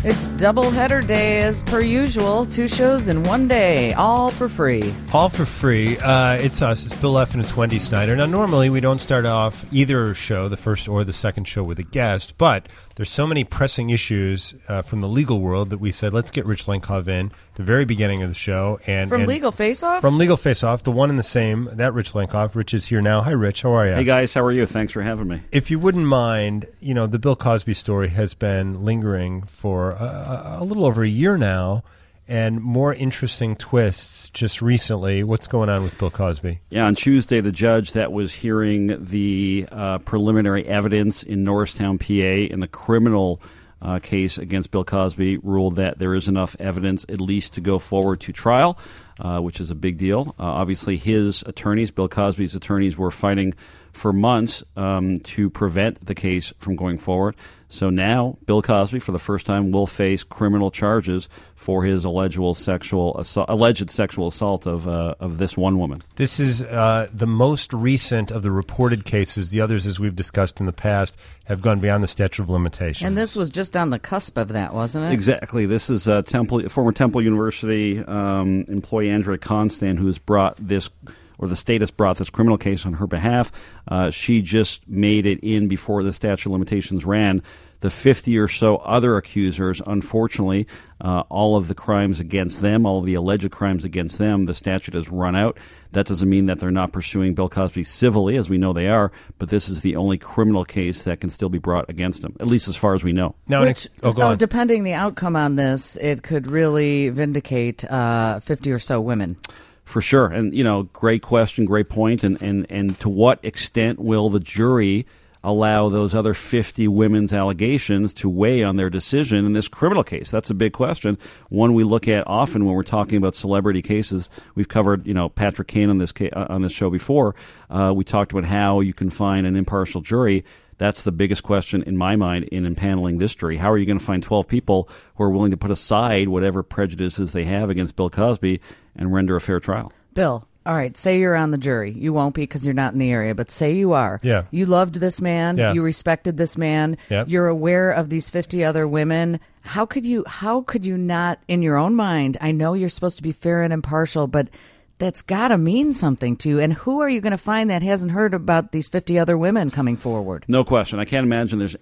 It's doubleheader day as per usual. 2 shows in one day, all for free. All for free. It's us. It's Bill F. and it's Wendy Snyder. Now, normally we don't start off either show, the first or the second show, with a guest, but there's so many pressing issues from the legal world that we said, let's get Rich Lenkov in at the very beginning of the show. From Legal Face-Off? From Legal Face-Off, the one and the same, that Rich Lenkov. Rich is here now. Hi, Rich. How are you? Hey, guys. How are you? Thanks for having me. If you wouldn't mind, you know, the Bill Cosby story has been lingering for a little over a year now, and more interesting twists just recently. What's going on with Bill Cosby? Yeah, on Tuesday, the judge that was hearing the preliminary evidence in Norristown, PA, in the criminal case against Bill Cosby ruled that there is enough evidence at least to go forward to trial, which is a big deal. Obviously, his attorneys, Bill Cosby's attorneys, were fighting for months to prevent the case from going forward. So now Bill Cosby, for the first time, will face criminal charges for his alleged sexual assault of this one woman. This is the most recent of the reported cases. The others, as we've discussed in the past, have gone beyond the statute of limitations. And this was just on the cusp of that, wasn't it? Exactly. This is former Temple University employee Andrea Constant, who has brought this, or the state has brought this criminal case on her behalf. She just made it in before the statute of limitations ran. The 50 or so other accusers, unfortunately, all of the crimes against them, all of the alleged crimes against them, the statute has run out. That doesn't mean that they're not pursuing Bill Cosby civilly, as we know they are, but this is the only criminal case that can still be brought against him, at least as far as we know. Now, go on. Depending the outcome on this, it could really vindicate 50 or so women. For sure. And, you know, great question, great point. And to what extent will the jury allow those other 50 women's allegations to weigh on their decision in this criminal case? That's a big question. One we look at often when we're talking about celebrity cases. We've covered, you know, Patrick Kane on this show before. We talked about how you can find an impartial jury. That's the biggest question in my mind in impaneling this jury. How are you going to find 12 people who are willing to put aside whatever prejudices they have against Bill Cosby and render a fair trial? Bill, all right, say you're on the jury. You won't be because you're not in the area, but say you are. Yeah. You loved this man. Yeah. You respected this man. Yep. You're aware of these 50 other women. How could you not, in your own mind, I know you're supposed to be fair and impartial, but that's got to mean something to you. And who are you going to find that hasn't heard about these 50 other women coming forward? No question. I can't imagine there's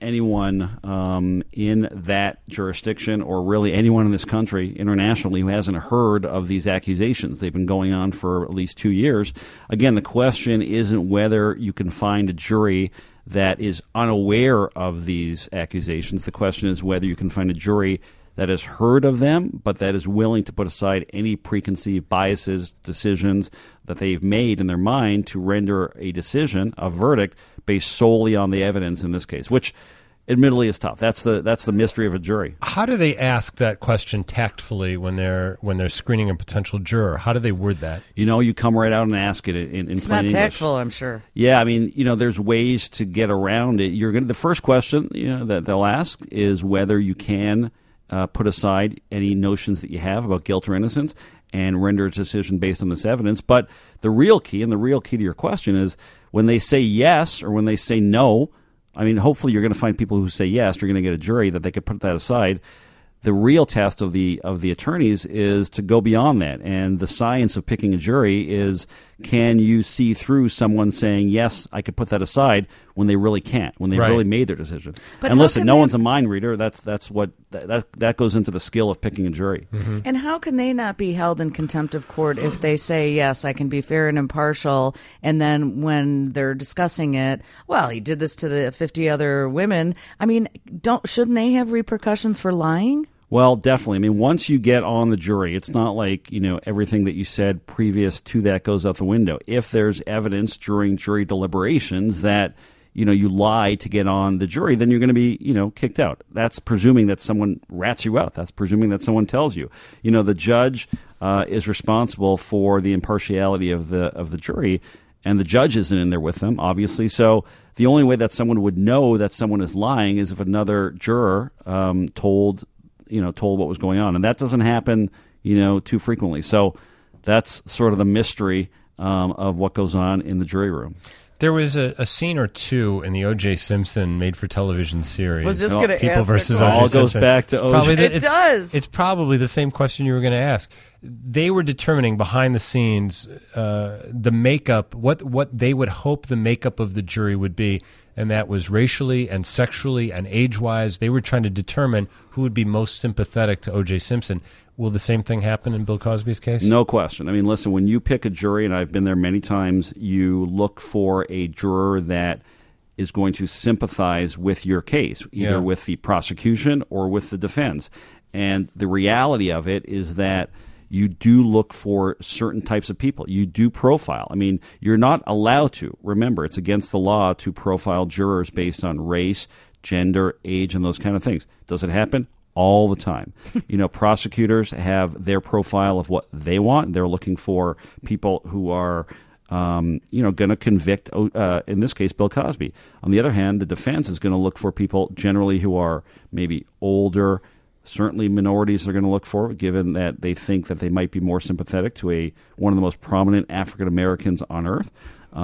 anyone in that jurisdiction, or really anyone in this country internationally, who hasn't heard of these accusations. They've been going on for at least 2 years. Again, the question isn't whether you can find a jury that is unaware of these accusations. The question is whether you can find a jury that has heard of them, but that is willing to put aside any preconceived biases, decisions that they've made in their mind to render a decision, a verdict, based solely on the evidence in this case, which admittedly is tough. That's the mystery of a jury. How do they ask that question tactfully when they're screening a potential juror? How do they word that? You know, you come right out and ask it in it's plain English. It's not tactful, I'm sure. Yeah, I mean, you know, there's ways to get around it. The first question, you know, that they'll ask is whether you can put aside any notions that you have about guilt or innocence and render a decision based on this evidence. But the real key to your question is when they say yes or when they say no. I mean, hopefully you're going to find people who say yes. You're going to get a jury that they could put that aside. The real test of the attorneys is to go beyond that. And the science of picking a jury is, can you see through someone saying, yes, I could put that aside, when they really can't, when they really made their decision. But and listen, no one's a mind reader. That goes into the skill of picking a jury. Mm-hmm. And how can they not be held in contempt of court if they say, yes, I can be fair and impartial, and then when they're discussing it, well, he did this to the 50 other women. I mean, shouldn't they have repercussions for lying? Well, definitely. I mean, once you get on the jury, it's not like, you know, everything that you said previous to that goes out the window. If there's evidence during jury deliberations that, you know, you lie to get on the jury, then you're going to be, you know, kicked out. That's presuming that someone rats you out. That's presuming that someone tells you. You know, the judge is responsible for the impartiality of the jury, and the judge isn't in there with them, obviously. So the only way that someone would know that someone is lying is if another juror told what was going on. And that doesn't happen, you know, too frequently. So that's sort of the mystery of what goes on in the jury room. There was a scene or two in the O.J. Simpson made-for-television series. I was just going to People ask. versus a O.J. All Simpson. goes back to O.J. It does. It's probably the same question you were going to ask. They were determining behind the scenes the makeup, what they would hope the makeup of the jury would be, and that was racially and sexually and age-wise. They were trying to determine who would be most sympathetic to O.J. Simpson. Will the same thing happen in Bill Cosby's case? No question. I mean, listen, when you pick a jury, and I've been there many times, you look for a juror that is going to sympathize with your case, either with the prosecution or with the defense. And the reality of it is that you do look for certain types of people. You do profile. I mean, you're not allowed to. Remember, it's against the law to profile jurors based on race, gender, age, and those kind of things. Does it happen? All the time. Prosecutors have their profile of what they want. They're looking for people who are, going to convict, in this case, Bill Cosby. On the other hand, the defense is going to look for people generally who are maybe older. Certainly minorities are going to look for, given that they think that they might be more sympathetic to one of the most prominent African Americans on earth.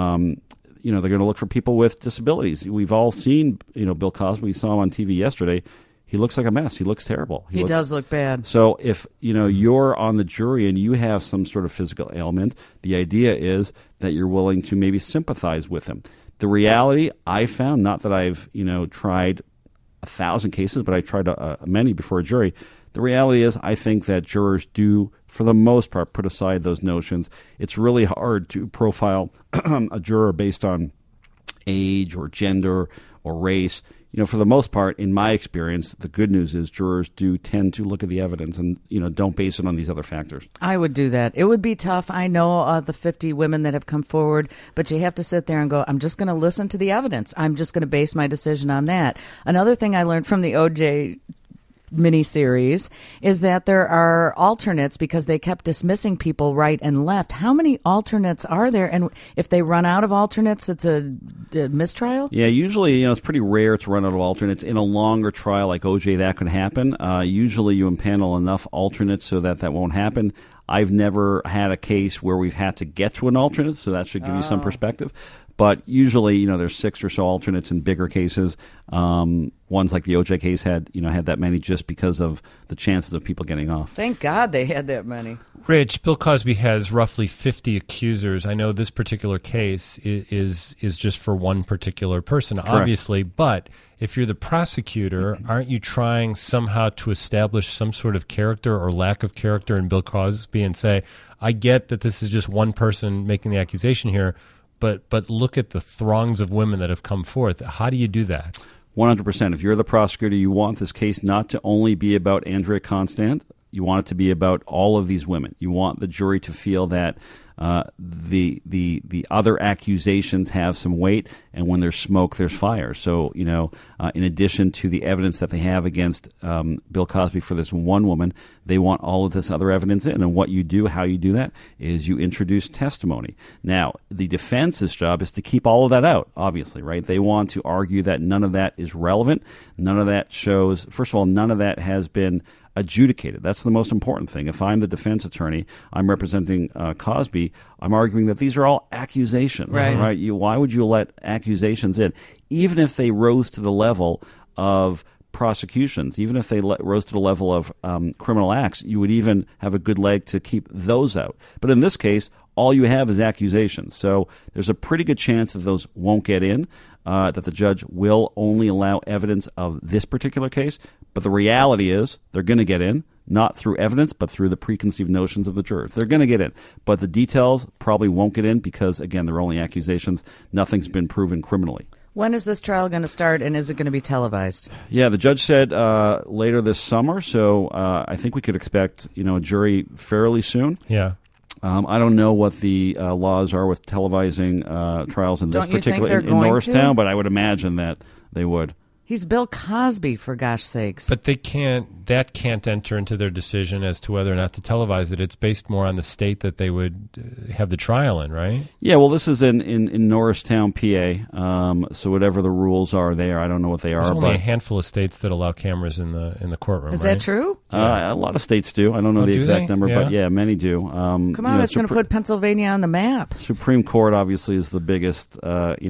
They're going to look for people with disabilities. We've all seen, Bill Cosby. We saw him on TV yesterday. He looks like a mess. He looks terrible. He does look bad. So if you're on the jury and you have some sort of physical ailment, the idea is that you're willing to maybe sympathize with him. The reality I found, not that I've tried 1,000 cases, but I tried many before a jury. The reality is I think that jurors do, for the most part, put aside those notions. It's really hard to profile a juror based on age or gender or race. For the most part, in my experience, the good news is jurors do tend to look at the evidence and, don't base it on these other factors. I would do that. It would be tough. I know the 50 women that have come forward, but you have to sit there and go, I'm just going to listen to the evidence. I'm just going to base my decision on that. Another thing I learned from the O.J. miniseries is that there are alternates because they kept dismissing people right and left. How many alternates are there? And if they run out of alternates, it's a mistrial? Yeah, usually it's pretty rare to run out of alternates. In a longer trial like OJ, that could happen. Usually you impanel enough alternates so that won't happen. I've never had a case where we've had to get to an alternate, so that should give you some perspective. But usually, there's 6 or so alternates in bigger cases. Ones like the OJ case had that many just because of the chances of people getting off. Thank God they had that many. Rich, Bill Cosby has roughly 50 accusers. I know this particular case is just for one particular person, Correct. Obviously. But if you're the prosecutor, aren't you trying somehow to establish some sort of character or lack of character in Bill Cosby and say, I get that this is just one person making the accusation here, but look at the throngs of women that have come forth. How do you do that? 100%. If you're the prosecutor, you want this case not to only be about Andrea Constant. You want it to be about all of these women. You want the jury to feel that the other accusations have some weight, and when there's smoke, there's fire. So, in addition to the evidence that they have against Bill Cosby for this one woman, they want all of this other evidence in. And what you do, how you do that, is you introduce testimony. Now, the defense's job is to keep all of that out, obviously, right? They want to argue that none of that is relevant. None of that shows, first of all, none of that has been adjudicated. That's the most important thing. If I'm the defense attorney, I'm representing Cosby, I'm arguing that these are all accusations. Right? Why would you let accusations in? Even if they rose to the level of prosecutions, even if they rose to the level of criminal acts, you would even have a good leg to keep those out. But in this case, all you have is accusations. So there's a pretty good chance that those won't get in, that the judge will only allow evidence of this particular case. But the reality is they're going to get in, not through evidence, but through the preconceived notions of the jurors. They're going to get in. But the details probably won't get in because, again, they're only accusations. Nothing's been proven criminally. When is this trial going to start, and is it going to be televised? Yeah, the judge said later this summer, so I think we could expect a jury fairly soon. Yeah. I don't know what the laws are with televising trials in this particular in Norristown, but I would imagine that they would. He's Bill Cosby, for gosh sakes. But that can't enter into their decision as to whether or not to televise it. It's based more on the state that they would have the trial in, right? Yeah, well, this is in Norristown, PA. So whatever the rules are there, I don't know what they are. There's only but a handful of states that allow cameras in the courtroom. Is right? that true? A lot of states do. I don't know the do exact they? number, Yeah. but yeah, many do. Come on, it's going to put Pennsylvania on the map. Supreme Court obviously is the biggest.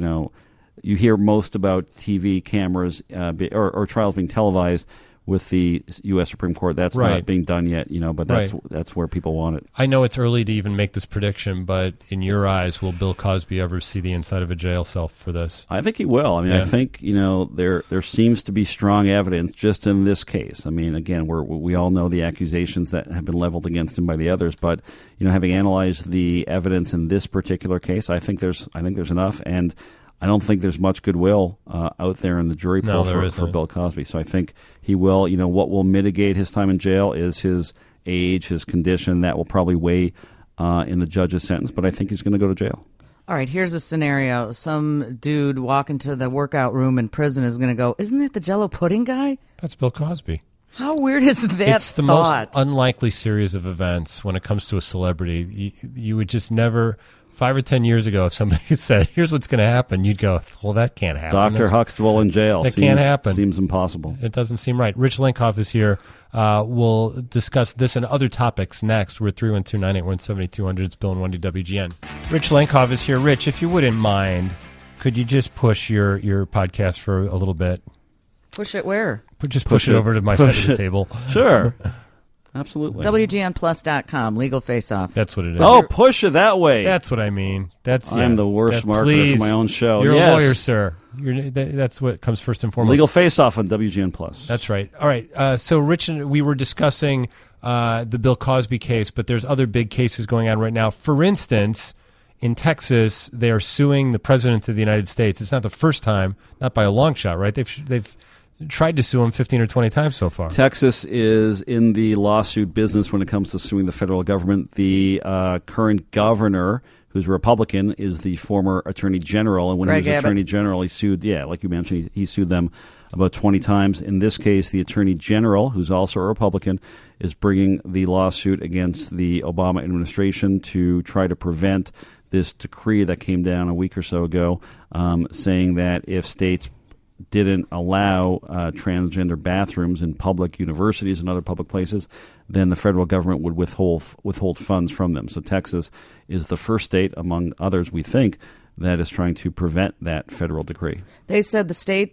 You hear most about TV cameras or trials being televised with the U.S. Supreme Court. That's Right. not being done yet, but Right. that's where people want it. I know it's early to even make this prediction, but in your eyes, will Bill Cosby ever see the inside of a jail cell for this? I think he will. I mean, Yeah. I think there seems to be strong evidence just in this case. I mean, again, we all know the accusations that have been leveled against him by the others, but having analyzed the evidence in this particular case, I think there's enough, and I don't think there's much goodwill out there in the jury pool for Bill Cosby. So I think he will. What will mitigate his time in jail is his age, his condition. That will probably weigh in the judge's sentence. But I think he's going to go to jail. All right, here's a scenario. Some dude walking to the workout room in prison is going to go, isn't that the Jell-O pudding guy? That's Bill Cosby. How weird is that It's the thought? most unlikely series of events when it comes to a celebrity. You would just never... 5 or 10 years ago, if somebody said, here's what's going to happen, you'd go, well, that can't happen. Dr. Huxtable in jail. That can't happen. Seems impossible. It doesn't seem right. Rich Lenkov is here. We'll discuss this and other topics next. We're at 312-981-7200. It's Bill and Wendy WGN. Rich Lenkov is here. Rich, if you wouldn't mind, could you just push your podcast for a little bit? Push it where? Just push it over to my side of the table. Sure. Absolutely. WGNplus.com, Legal Face Off. That's what it is. Oh, push it that way. That's what I mean. I'm the worst marketer for my own show. You're Yes. a lawyer, sir. That's what comes first and foremost. Legal Face Off on WGN Plus. That's right. All right. So, Rich, we were discussing the Bill Cosby case, but there's other big cases going on right now. For instance, in Texas, they are suing the President of the United States. It's not the first time, not by a long shot, right? They've tried to sue him 15 or 20 times so far. Texas is in the lawsuit business when it comes to suing the federal government. The current governor, who's a Republican, is the former Attorney General. And when Greg he was Abbott. Attorney General, he sued, like you mentioned, he sued them about 20 times. In this case, the Attorney General, who's also a Republican, is bringing the lawsuit against the Obama administration to try to prevent this decree that came down a week or so ago, saying that if states didn't allow transgender bathrooms in public universities and other public places, then the federal government would withhold funds from them. So Texas is the first state, among others, we think, that is trying to prevent that federal decree. They said the state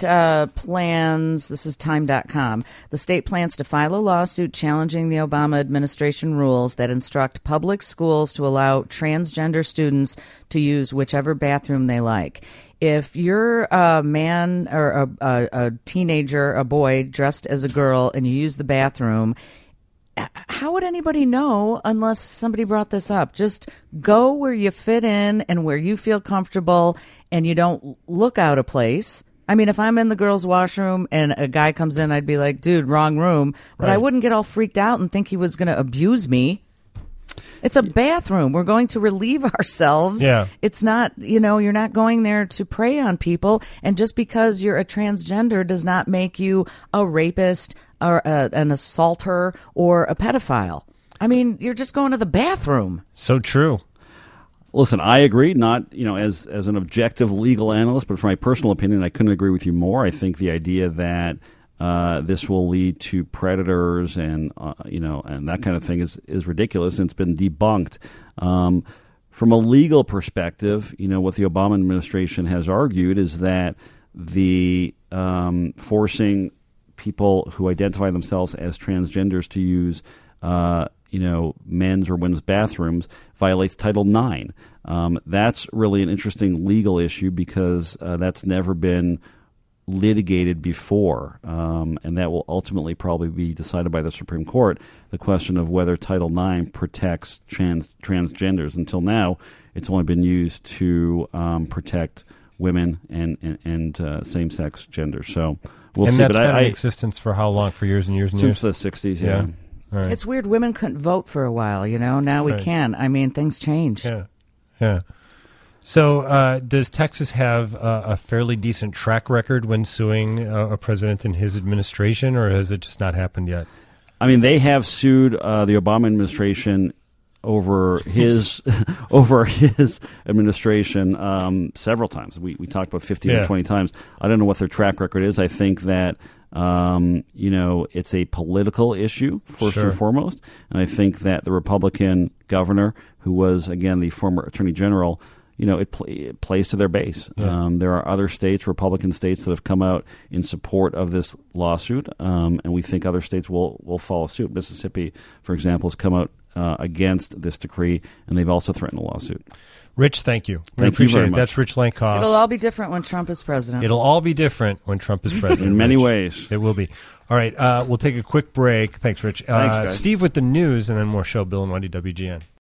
plans, this is time.com, the state plans to file a lawsuit challenging the Obama administration rules that instruct public schools to allow transgender students to use whichever bathroom they like. If you're a man or a teenager, a boy dressed as a girl, and you use the bathroom, how would anybody know unless somebody brought this up? Just go where you fit in and where you feel comfortable, and you don't look out of place. I mean, if I'm in the girls' washroom and a guy comes in, I'd be like, dude, wrong room. But I wouldn't get all freaked out and think he was going to abuse me. It's a bathroom. We're going to relieve ourselves. Yeah. It's not, you're not going there to prey on people. And just because you're a transgender does not make you a rapist or an assaulter or a pedophile. I mean, you're just going to the bathroom. So true. Listen, I agree, not as an objective legal analyst, but from my personal opinion, I couldn't agree with you more. I think the idea that this will lead to predators and that kind of thing is ridiculous, and it's been debunked. From a legal perspective, what the Obama administration has argued is that the forcing people who identify themselves as transgenders to use men's or women's bathrooms violates Title IX. That's really an interesting legal issue because that's never been litigated before, and that will ultimately probably be decided by the Supreme Court, the question of whether Title IX protects transgenders. Until now, it's only been used to protect women and same-sex genders. So we'll see. That's But been I in existence for how long? For years and years and years? since the 60s, yeah. All right. It's weird. Women couldn't vote for a while, Now we Right. can. I mean, things change. Yeah. So does Texas have a fairly decent track record when suing a president and his administration, or has it just not happened yet? I mean, they have sued the Obama administration over his administration several times. We talked about 15 or 20 times. I don't know what their track record is. I think that it's a political issue first and foremost, and I think that the Republican governor, who was again the former Attorney General, it plays to their base. Yeah. There are other states, Republican states, that have come out in support of this lawsuit, and we think other states will follow suit. Mississippi, for example, has come out against this decree, and they've also threatened a lawsuit. Rich, thank you. We Thank you appreciate very it. much. That's Rich Lankoff. It'll all be different when Trump is president. It'll all be different when Trump is president. In many Rich. ways. It will be. All right, we'll take a quick break. Thanks, Rich. Thanks, guys. Steve with the news, and then more show. Bill and Wendy, WGN.